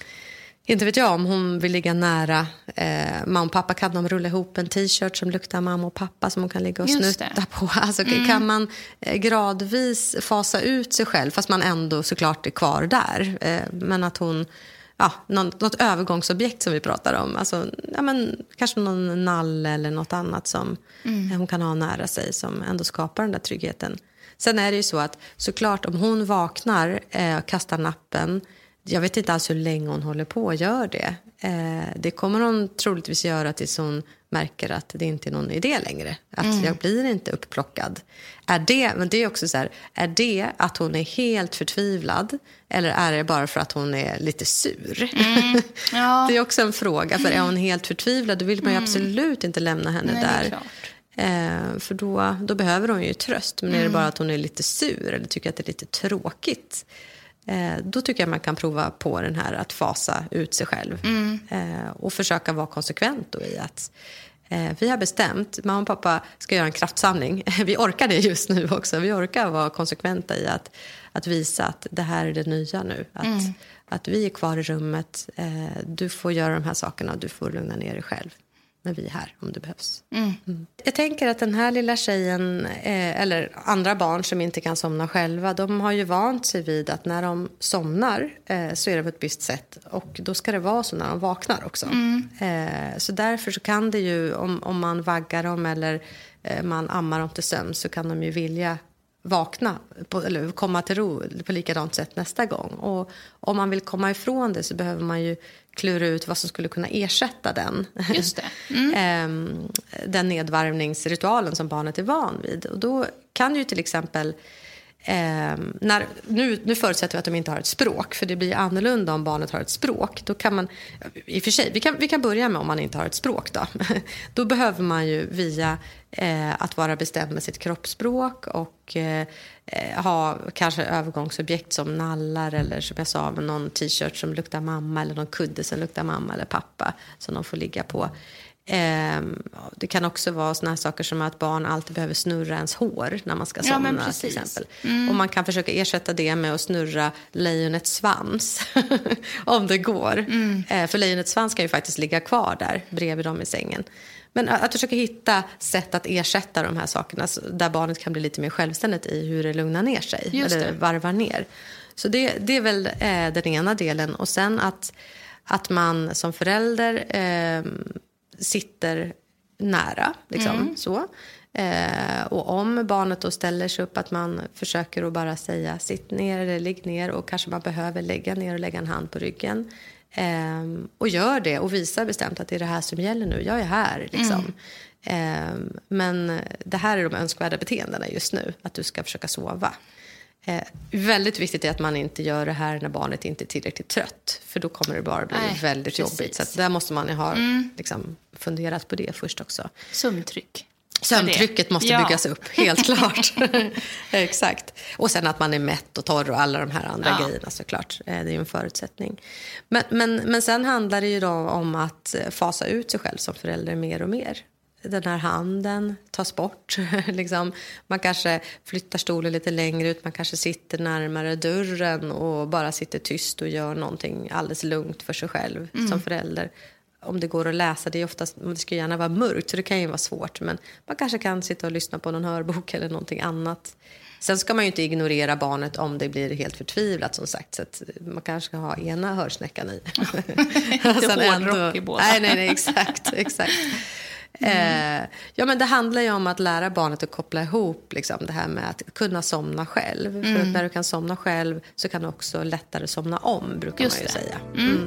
Inte vet jag om hon vill ligga nära eh, mamma och pappa. Kan de rulla ihop en t-shirt som luktar mamma och pappa som hon kan ligga och Just snutta det. på. Alltså, mm. Kan man eh, gradvis fasa ut sig själv fast man ändå såklart är kvar där. Eh, men att hon, ja, något, något övergångsobjekt som vi pratar om. Alltså, ja, men, kanske någon nalle eller något annat som mm. eh, hon kan ha nära sig som ändå skapar den där tryggheten. Sen är det ju så att såklart om hon vaknar eh, och kastar nappen. Jag vet inte alls hur länge hon håller på och gör det. Eh, det kommer hon troligtvis göra tills hon märker att det inte är någon idé längre. Att mm. jag blir inte upplockad. Är det, men det är också så här, är det att hon är helt förtvivlad eller är det bara för att hon är lite sur? Mm. Ja. Det är också en fråga, för är hon helt förtvivlad då vill man ju mm. absolut inte lämna henne Nej, där. Eh, för då, då behöver hon ju tröst. Men mm. är det bara att hon är lite sur eller tycker att det är lite tråkigt, Eh, då tycker jag man kan prova på den här att fasa ut sig själv. Mm. Eh, och försöka vara konsekvent då i att eh, vi har bestämt, mamma och pappa ska göra en kraftsamling. Vi orkar det just nu också. Vi orkar vara konsekventa i att, att visa att det här är det nya nu. Att, mm. att vi är kvar i rummet. Eh, du får göra de här sakerna och du får lugna ner dig själv. Men vi är här om det behövs. Mm. Mm. Jag tänker att den här lilla tjejen, eh, eller andra barn som inte kan somna själva, de har ju vant sig vid att när de somnar eh, så är det på ett visst sätt. Och då ska det vara så när de vaknar också. Mm. Eh, så därför så kan det ju, om, om man vaggar dem eller eh, man ammar dem till sömn, så kan de ju vilja vakna på, eller komma till ro på likadant sätt nästa gång. Och om man vill komma ifrån det så behöver man ju klura ut vad som skulle kunna ersätta den. Just det. Mm. den nedvarvningsritualen som barnet är van vid. Och då kan ju till exempel Eh, när, nu, nu förutsätter vi att de inte har ett språk, för det blir annorlunda om barnet har ett språk. Då kan man, i och för sig, vi kan, vi kan börja med om man inte har ett språk då. Då behöver man ju via eh, att vara bestämd med sitt kroppsspråk och eh, ha kanske övergångsobjekt som nallar eller som jag sa, med någon t-shirt som luktar mamma eller någon kudde som luktar mamma eller pappa som de får ligga på. Eh, det kan också vara såna här saker som att barn alltid behöver snurra ens hår när man ska somna, ja, till exempel. Mm. Och man kan försöka ersätta det med att snurra lejonets svans om det går. Mm. Eh, för lejonets svans kan ju faktiskt ligga kvar där bredvid dem i sängen. Men att, att försöka hitta sätt att ersätta de här sakerna där barnet kan bli lite mer självständigt i hur det lugnar ner sig. Just eller det. varvar ner. Så det, det är väl eh, den ena delen. Och sen att, att man som förälder eh, sitter nära liksom, mm. så. Eh, och om barnet då ställer sig upp, att man försöker att bara säga sitt ner eller ligg ner, och kanske man behöver lägga ner och lägga en hand på ryggen. Eh, och gör det och visar bestämt att det är det här som gäller nu. Jag är här liksom. Mm. Eh, men det här är de önskvärda beteendena just nu, att du ska försöka sova. Eh, väldigt viktigt är att man inte gör det här när barnet inte är tillräckligt trött, för då kommer det bara bli Nej, väldigt precis. jobbigt. Så att där måste man ju ha mm. liksom, funderat på det först också. Sömntryck. Sömntrycket måste ja. byggas upp, helt klart. Exakt. Och sen att man är mätt och torr och alla de här andra ja. grejerna, såklart. Det är ju en förutsättning. Men, men, men sen handlar det ju då om att fasa ut sig själv som förälder mer och mer. Den här handen tas bort. liksom. Man kanske flyttar stolen lite längre ut. Man kanske sitter närmare dörren och bara sitter tyst och gör någonting alldeles lugnt för sig själv mm. som förälder. Om det går att läsa, det är oftast, det ska gärna vara mörkt, så det kan ju vara svårt. Men man kanske kan sitta och lyssna på någon hörbok eller någonting annat. Sen ska man ju inte ignorera barnet om det blir helt förtvivlat, som sagt. Så att man kanske ska ha ena hörsnäckan i. Inte hårdrock i båda. Nej, nej, nej, exakt, exakt. Mm. Eh, ja, men det handlar ju om att lära barnet att koppla ihop liksom, det här med att kunna somna själv. Mm. För att när du kan somna själv så kan du också lättare somna om, brukar Just man ju det. säga. Mm. Mm.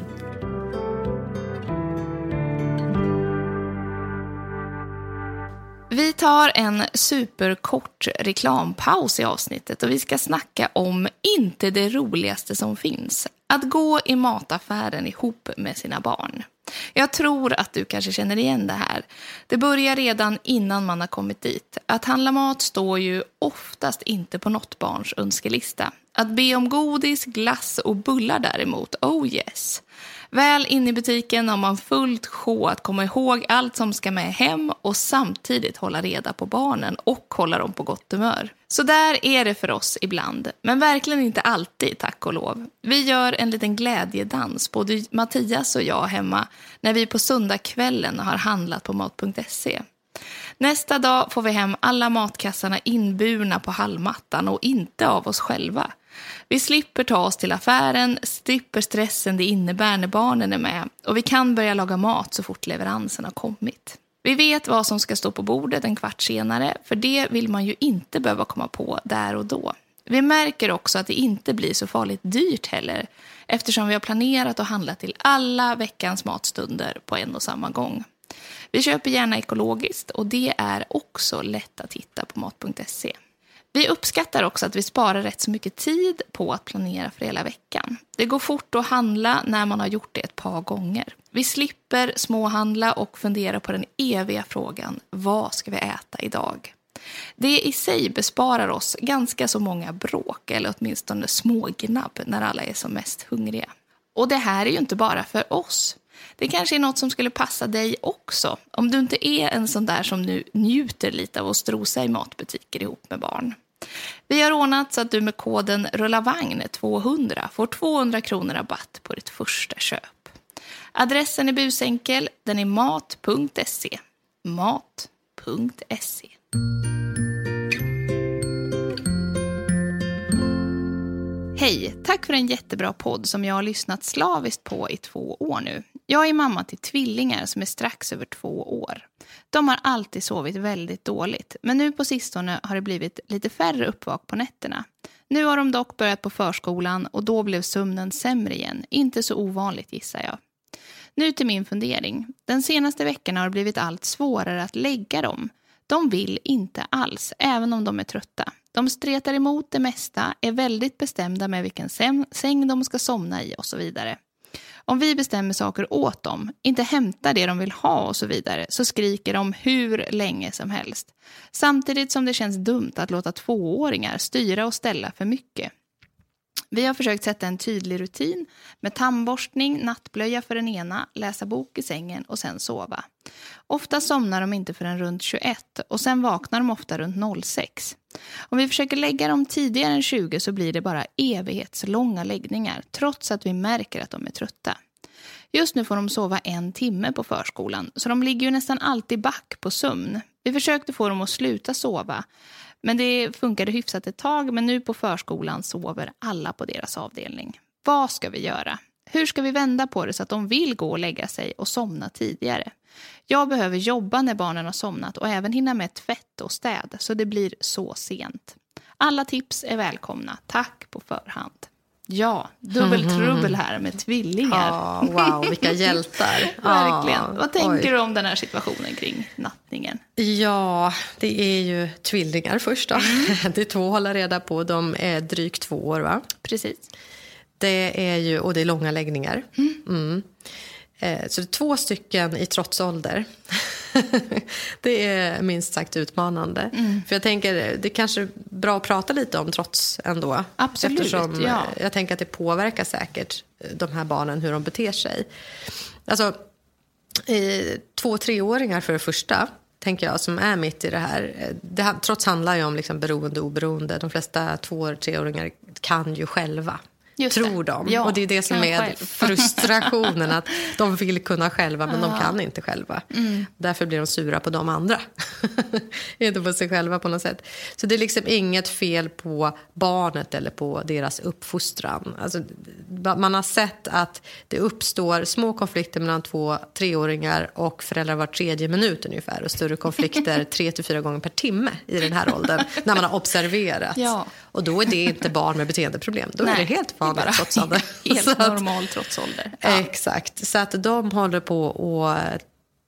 Vi tar en superkort reklampaus i avsnittet och vi ska snacka om inte det roligaste som finns. Att gå i mataffären ihop med sina barn. Jag tror att du kanske känner igen det här. Det börjar redan innan man har kommit dit. Att handla mat står ju oftast inte på något barns önskelista. Att be om godis, glass och bullar däremot, oh yes. Väl in i butiken har man fullt sjå att komma ihåg allt som ska med hem och samtidigt hålla reda på barnen och hålla dem på gott humör. Så där är det för oss ibland, men verkligen inte alltid, tack och lov. Vi gör en liten glädjedans, både Mattias och jag hemma, när vi på söndagskvällen har handlat på mat punkt se. Nästa dag får vi hem alla matkassarna inburna på hallmattan och inte av oss själva. Vi slipper ta oss till affären, slipper stressen det innebär när barnen är med och vi kan börja laga mat så fort leveransen har kommit. Vi vet vad som ska stå på bordet en kvart senare, för det vill man ju inte behöva komma på där och då. Vi märker också att det inte blir så farligt dyrt heller, eftersom vi har planerat att handla till alla veckans matstunder på en och samma gång. Vi köper gärna ekologiskt och det är också lätt att hitta på mat punkt se. Vi uppskattar också att vi sparar rätt så mycket tid på att planera för hela veckan. Det går fort att handla när man har gjort det ett par gånger. Vi slipper småhandla och fundera på den eviga frågan, vad ska vi äta idag? Det i sig besparar oss ganska så många bråk eller åtminstone smågnabb när alla är som mest hungriga. Och det här är ju inte bara för oss. Det kanske är något som skulle passa dig också. Om du inte är en sån där som nu njuter lite av att strosa i matbutiker ihop med barn. Vi har ordnat så att du med koden RULLAVAGN tvåhundra får tvåhundra kronor rabatt på ditt första köp. Adressen är busenkel, den är mat punkt se. mat punkt se. Hej, tack för en jättebra podd som jag har lyssnat slaviskt på i två år nu. Jag är mamma till tvillingar som är strax över två år. De har alltid sovit väldigt dåligt, men nu på sistone har det blivit lite färre uppvak på nätterna. Nu har de dock börjat på förskolan och då blev sömnen sämre igen. Inte så ovanligt gissar jag. Nu till min fundering. Den senaste veckan har det blivit allt svårare att lägga dem. De vill inte alls, även om de är trötta. De stretar emot det mesta, är väldigt bestämda med vilken säng de ska somna i och så vidare. Om vi bestämmer saker åt dem, inte hämtar det de vill ha och så vidare, så skriker de hur länge som helst. Samtidigt som det känns dumt att låta tvååringar styra och ställa för mycket. Vi har försökt sätta en tydlig rutin med tandborstning, nattblöja för den ena, läsa bok i sängen och sen sova. Ofta somnar de inte förrän runt tjugoett och sen vaknar de ofta runt noll sex. Om vi försöker lägga dem tidigare än tjugo så blir det bara evighetslånga läggningar trots att vi märker att de är trötta. Just nu får de sova en timme på förskolan så de ligger ju nästan alltid back på sömn. Vi försökte få dem att sluta sova. Men det funkade hyfsat ett tag, men nu på förskolan sover alla på deras avdelning. Vad ska vi göra? Hur ska vi vända på det så att de vill gå och lägga sig och somna tidigare? Jag behöver jobba när barnen har somnat och även hinna med tvätt och städ, så det blir så sent. Alla tips är välkomna. Tack på förhand. Ja, dubbeltrubbel här med tvillingar. Oh, wow, vilka hjältar. Verkligen. Oh, Vad tänker oj. du om den här situationen kring nattningen? Ja, det är ju tvillingar först då. Mm. Det är två att hålla reda på. De är drygt två år, va? Precis. Det är ju, och det är långa läggningar. Mm. Mm. Eh, så det är två stycken i trotsålder. Det är minst sagt utmanande. Mm. För jag tänker, det är kanske bra att prata lite om trots ändå. Absolut, eftersom ja. Jag tänker att det påverkar säkert de här barnen, hur de beter sig. Alltså, eh, två- treåringar för det första, tänker jag, som är mitt i det här. Det, trots handlar ju om liksom beroende och oberoende. De flesta två- treåringar kan ju själva. Just tror det. de. Ja, och det är det som är själv. frustrationen, att de vill kunna själva men ja. de kan inte själva. Mm. Därför blir de sura på de andra. Inte på sig själva på något sätt. Så det är liksom inget fel på barnet eller på deras uppfostran. Alltså, man har sett att det uppstår små konflikter mellan två treåringar och föräldrar var tredje minut ungefär, och större konflikter tre till fyra gånger per timme i den här åldern när man har observerat. Ja. Och då är det inte barn med beteendeproblem. Då Nej. är det helt vanligt trotsålder. Helt att, normal trotsålder. Ja. Exakt. Så att de håller på att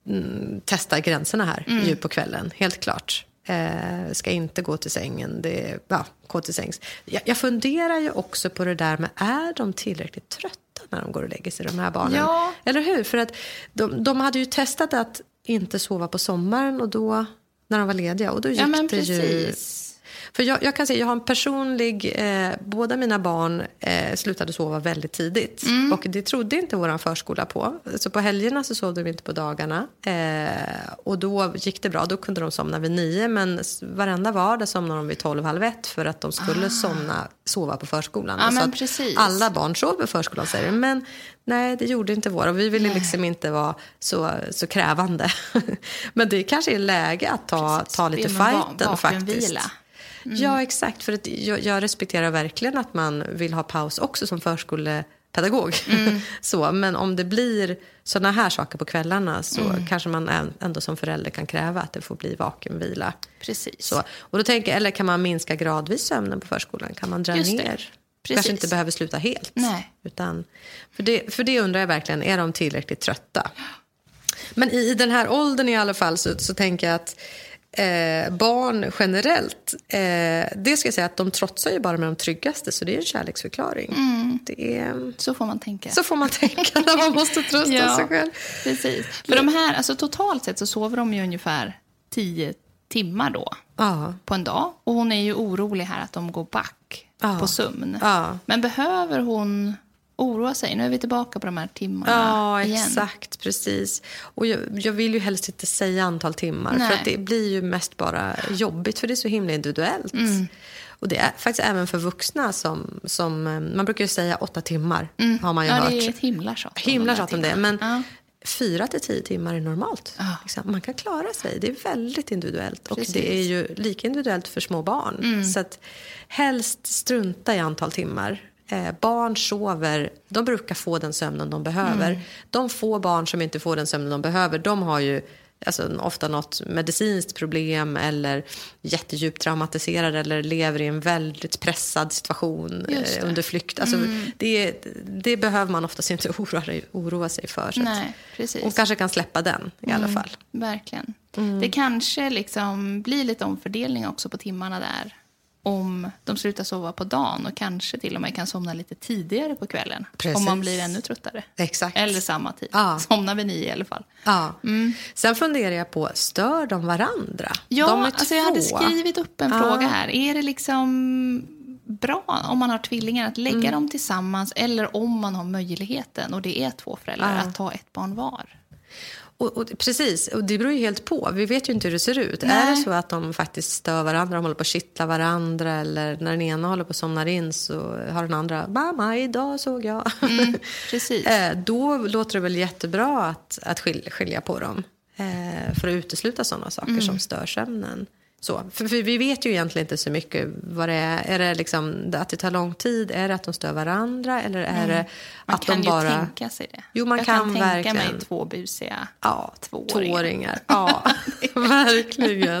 mm, testa gränserna här mm. ju på kvällen. Helt klart. Eh, ska inte gå till sängen. Det, ja, gå till sängs. Jag, jag funderar ju också på det där med, är de tillräckligt trötta när de går och lägger sig, de här barnen? Ja. Eller hur? För att de, de hade ju testat att inte sova på sommaren och då, när de var lediga. Och då gick ja, men det precis. ju... För jag, jag kan säga, jag har en personlig, eh, båda mina barn eh, slutade sova väldigt tidigt. Mm. Och det trodde inte våran förskola på. Så på helgerna så sov de inte på dagarna. Eh, och då gick det bra, då kunde de somna vid nio. Men varenda vardag somnade de vid tolv, halv ett för att de skulle ah. somna, sova på förskolan. Ja, så men att precis. alla barn sov på förskolan, säger de. Men nej, det gjorde inte våra. Och vi ville nej. liksom inte vara så, så krävande. Men det kanske är läge att ta, ta lite fighten faktiskt. Vila. Mm. Ja, exakt. För att jag, jag respekterar verkligen att man vill ha paus också som förskolepedagog. Mm. Så, men om det blir såna här saker på kvällarna så mm. kanske man ändå som förälder kan kräva att det får bli vakenvila. Precis. Så. Och då tänker jag, eller kan man minska gradvis sömnen på förskolan? Kan man dra Just ner? Precis. Kanske inte behöver sluta helt. Nej. Utan, för, det, för det undrar jag verkligen, är de tillräckligt trötta? Men i, i den här åldern i alla fall så, så tänker jag att Eh, barn generellt, eh, det ska jag säga att de trotsar ju bara med de tryggaste, så det är en kärleksförklaring. Mm. Det är, så får man tänka. Så får man tänka när man måste trösta ja, sig själv. Precis. För de här, alltså totalt sett så sover de ju ungefär tio timmar då ja. på en dag. Och hon är ju orolig här att de går back ja. på sömn. Ja. Men behöver hon oroa sig? Nu är vi tillbaka på de här timmarna ja, igen. Exakt, precis. Och jag, jag vill ju helst inte säga antal timmar. Nej. För att det blir ju mest bara jobbigt, för det är så himla individuellt. Mm. Och det är faktiskt även för vuxna som, som man brukar ju säga åtta timmar Mm. har man ju ja, hört. det är ett himla tjat. Himla tjat om det, men ja. fyra till tio timmar är normalt. Ja. Liksom. Man kan klara sig, det är väldigt individuellt. Precis. Och det är ju lika individuellt för små barn. Mm. Så att helst strunta i antal timmar. Eh, barn sover, de brukar få den sömnen de behöver. Mm. De få barn som inte får den sömnen de behöver, de har ju alltså, ofta något medicinskt problem eller jättedjupt traumatiserade eller lever i en väldigt pressad situation eh, under flykt. Alltså, mm. det, det behöver man oftast inte oroa, oroa sig för. Så Nej, precis. hon kanske kan släppa den i alla fall. Mm, verkligen. Mm. Det kanske liksom blir lite omfördelning också på timmarna där. Om de slutar sova på dagen och kanske till och med kan somna lite tidigare på kvällen. Precis. Om man blir ännu tröttare. Exakt. Eller samma tid. Ja. Somnar vi nio i alla fall. Ja. Mm. Sen funderar jag på, stör de varandra? Ja, de är alltså två. jag hade skrivit upp en ja. fråga här. Är det liksom bra om man har tvillingar att lägga mm. dem tillsammans eller om man har möjligheten och det är två föräldrar ja. att ta ett barn var? Och, och, precis, och det beror ju helt på. Vi vet ju inte hur det ser ut. Nej. Är det så att de faktiskt stör varandra, de håller på att kittla varandra eller när den ena håller på att somna in så har den andra, mamma, idag såg jag. Mm, precis. Då låter det väl jättebra att, att skilja, skilja på dem för att utesluta sådana saker mm. som stör sömnen. Så, för, för vi vet ju egentligen inte så mycket vad det är. Är det liksom att det tar lång tid? Är det att de stör varandra? Eller är mm. det att de bara... Man kan ju tänka sig det. Jo, man Jag kan, kan tänka verkligen... mig två busiga ja, tvååringar. tvååringar. Ja, verkligen.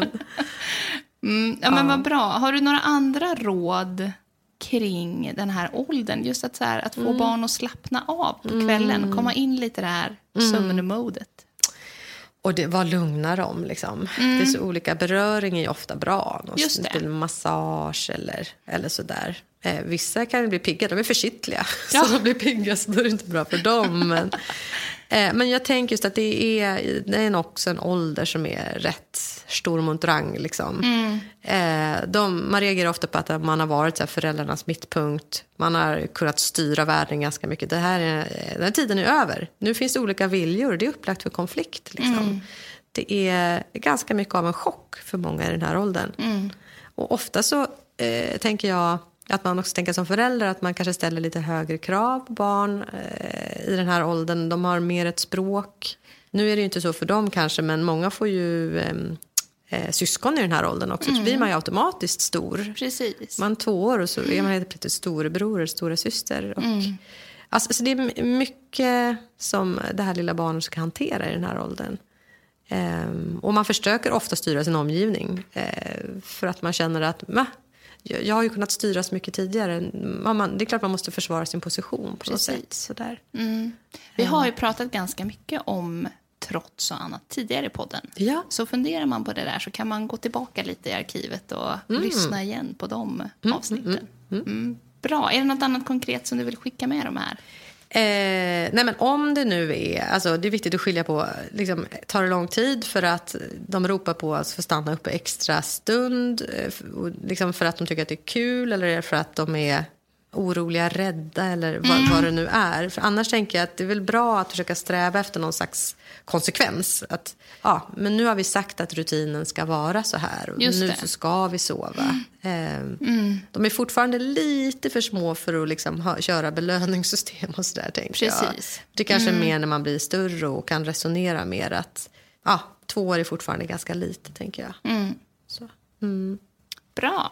Mm, ja, men ja. Vad bra. Har du några andra råd kring den här åldern? Just att, så här, att få mm. barn att slappna av på kvällen. Mm. Komma in lite det här mm. sömnmodet. Och det var lugna dem liksom. Mm. Det är så olika. Beröring är ju ofta bra. Någon Just det. Massage eller, eller sådär. Eh, vissa kan bli pigga. De är försittliga. Ja. Så de blir pigga så då är det inte bra för dem. Men, eh, men jag tänker just att det är, det är också en ålder som är rätt stor mot rang. Liksom. Mm. Eh, de, man reagerar ofta på att man har varit så här, föräldrarnas mittpunkt. Man har kunnat styra världen ganska mycket. Det här är, den här tiden är över. Nu finns det olika viljor. Det är upplagt för konflikt. Liksom. Mm. Det är ganska mycket av en chock för många i den här åldern. Mm. Och ofta så eh, tänker jag att man också tänker som förälder att man kanske ställer lite högre krav på barn eh, i den här åldern. De har mer ett språk. Nu är det ju inte så för dem kanske, men många får ju... Eh, Eh, syskon i den här åldern också, mm. så blir man ju automatiskt stor. Precis. Man är två år och så är man helt plötsligt storebror eller stora syster. Och, mm. alltså, så det är mycket som det här lilla barnet ska hantera i den här åldern. Eh, och man försöker ofta styra sin omgivning. Eh, för att man känner att va? Jag, jag har ju kunnat styra så mycket tidigare. Man, det är klart man måste försvara sin position på något sätt. Sådär. Mm. Vi har ju pratat ganska mycket om trots och annat tidigare i podden. Ja. Så funderar man på det där så kan man gå tillbaka lite i arkivet och mm. lyssna igen på de mm, avsnitten. Mm, mm, mm. Bra. Är det något annat konkret som du vill skicka med de här? Eh, nej men om det nu är, alltså det är viktigt att skilja på, liksom, tar det lång tid för att de ropar på att få stanna uppe extra stund, eh, liksom för att de tycker att det är kul eller är det för att de är oroliga, rädda eller vad, mm. vad det nu är. För annars tänker jag att det är väl bra att försöka sträva efter någon slags konsekvens. Att, ja, men nu har vi sagt att rutinen ska vara så här och Just nu det. så ska vi sova. Mm. Eh, mm. De är fortfarande lite för små för att liksom ha, köra belöningssystem och sådär, tänker jag. Precis. Det kanske mm. är mer när man blir större och kan resonera mer att ja, två år är fortfarande ganska lite, tänker jag. Mm. Så. Mm. Bra.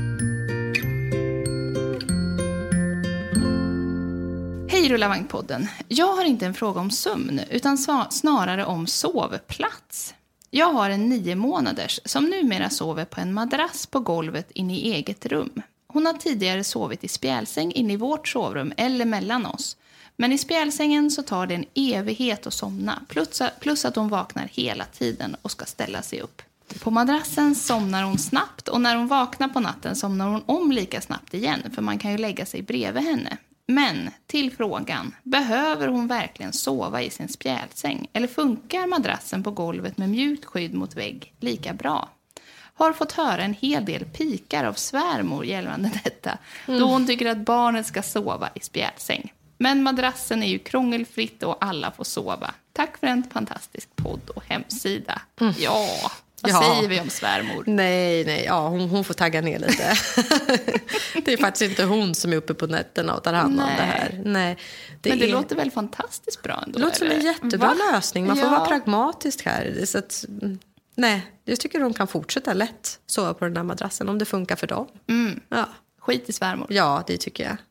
Hej Rullavagn-podden. Jag har inte en fråga om sömn utan snarare om sovplats. Jag har en nio månaders som numera sover på en madrass på golvet inne i eget rum. Hon har tidigare sovit i spjälsäng inne i vårt sovrum eller mellan oss. Men i spjälsängen så tar det en evighet att somna. Plus, plus att hon vaknar hela tiden och ska ställa sig upp. På madrassen somnar hon snabbt och när hon vaknar på natten somnar hon om lika snabbt igen. För man kan ju lägga sig bredvid henne. Men till frågan, behöver hon verkligen sova i sin spjälsäng? Eller funkar madrassen på golvet med mjukt skydd mot vägg lika bra? Har fått höra en hel del pikar av svärmor gällande detta. Mm. Då hon tycker att barnet ska sova i spjälsäng. Men madrassen är ju krångelfritt och alla får sova. Tack för en fantastisk podd och hemsida. Mm. Ja, Vad Ja. säger vi om svärmor? Nej, nej, ja, hon, hon får tagga ner lite. Det är faktiskt inte hon som är uppe på nätterna och tar hand om Nej. det här. Nej, det Men det är... låter väl fantastiskt bra ändå? Det låter som en eller? jättebra Va? lösning. Man får Ja. vara pragmatisk här. Så att, nej, jag tycker de kan fortsätta lätt sova på den där madrassen om det funkar för dem. Mm. Ja. Skit i svärmor. Ja, det tycker jag.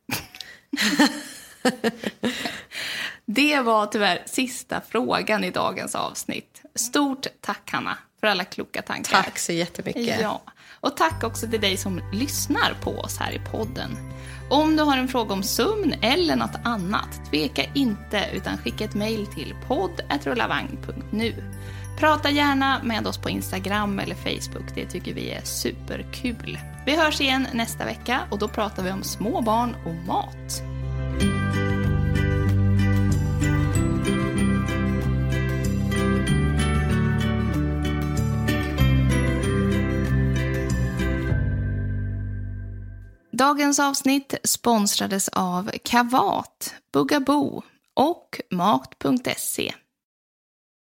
Det var tyvärr sista frågan i dagens avsnitt. Stort tack, Hanna, för alla kloka tankar. Tack så jättemycket. Ja. Och tack också till dig som lyssnar på oss här i podden. Om du har en fråga om sömn eller något annat, tveka inte utan skicka ett mejl till podd at rullavagn punkt nu. Prata gärna med oss på Instagram eller Facebook, det tycker vi är superkul. Vi hörs igen nästa vecka och då pratar vi om små barn och mat. Dagens avsnitt sponsrades av Kavat, Bugaboo och Mat punkt se.